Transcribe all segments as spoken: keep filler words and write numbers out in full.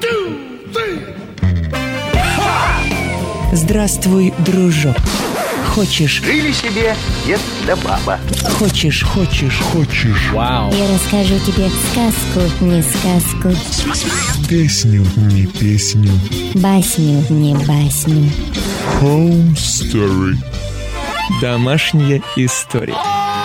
Здравствуй, дружок. Хочешь... Жили себе дед да баба. Хочешь, хочешь, хочешь. Вау. Я расскажу тебе сказку, не сказку. Песню, не песню. Басню, не басню. Home Story. Домашняя история.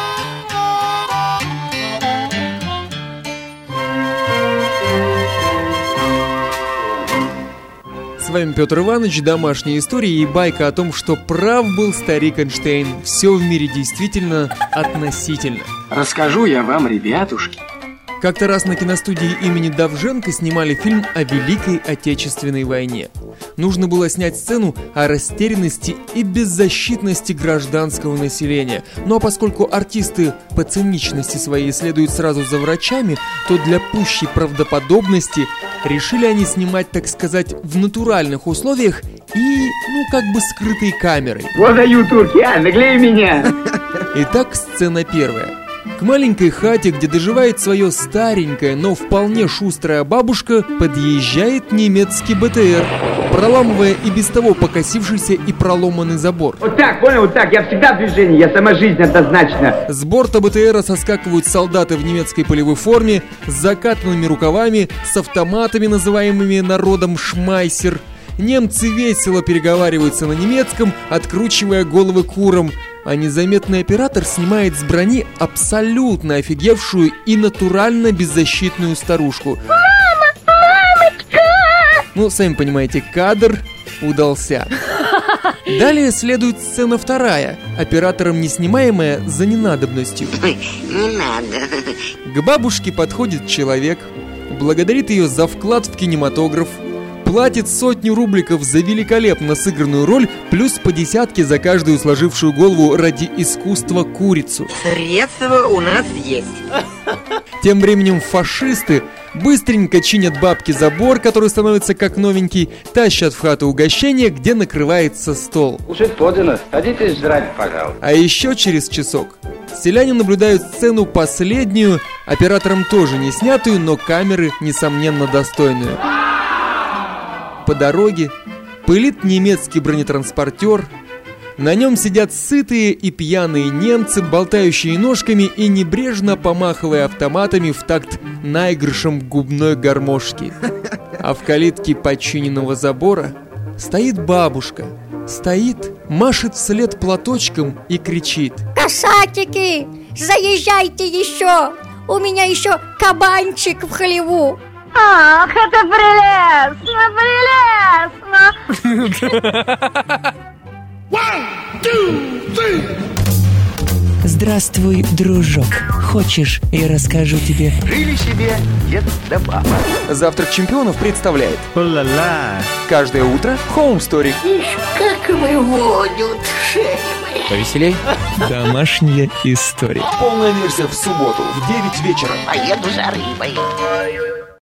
С вами Петр Иванович, домашние истории и байка о том, что прав был старик Эйнштейн. Все в мире действительно относительно. Расскажу я вам, ребятушки. Как-то раз на киностудии имени Довженко снимали фильм о Великой Отечественной войне. Нужно было снять сцену о растерянности и беззащитности гражданского населения. Ну а поскольку артисты по циничности своей следуют сразу за врачами, то для пущей правдоподобности решили они снимать, так сказать, в натуральных условиях и, ну, как бы скрытой камерой. Вот даю турки, а, наглей меня. Итак, сцена первая. К маленькой хате, где доживает свое старенькая, но вполне шустрая бабушка, подъезжает немецкий БТР, проламывая и без того покосившийся и проломанный забор. Вот так, понял, вот так, я всегда в движении, я сама жизнь однозначно. С борта БТРа соскакивают солдаты в немецкой полевой форме, с закатанными рукавами, с автоматами, называемыми народом «шмайсер». Немцы весело переговариваются на немецком, откручивая головы курам, а незаметный оператор снимает с брони абсолютно офигевшую и натурально беззащитную старушку. Мама! Мамочка! Ну, сами понимаете, кадр удался. Далее следует сцена вторая, оператором не снимаемая за ненадобностью. Не надо. К бабушке подходит человек, благодарит ее за вклад в кинематограф, платит сотню рубликов за великолепно сыгранную роль, плюс по десятке за каждую сложившую голову ради искусства курицу. Средства у нас есть. Тем временем фашисты быстренько чинят бабке забор, который становится как новенький, тащат в хату угощение, где накрывается стол. Уже подано, садитесь жрать, пожалуйста. А еще через часок селяне наблюдают сцену последнюю, оператором тоже не снятую, но камеры, несомненно, достойную. По дороге пылит немецкий бронетранспортер. На нем сидят сытые и пьяные немцы, болтающие ножками и небрежно помахивая автоматами в такт наигрышем губной гармошки. А в калитке подчиненного забора стоит бабушка. Стоит, машет вслед платочком и кричит: Касатики, заезжайте еще! У меня еще кабанчик в хлеву! Ах, это прелестно, прелестно! Здравствуй, дружок. Хочешь, я расскажу тебе... Жили себе дед да баба. Завтрак чемпионов представляет О-ла-ла. Каждое утро Home Story. Как выводят шельмы. Повеселей. Домашняя история. Полная версия в субботу в девять вечера. Поеду за рыбой.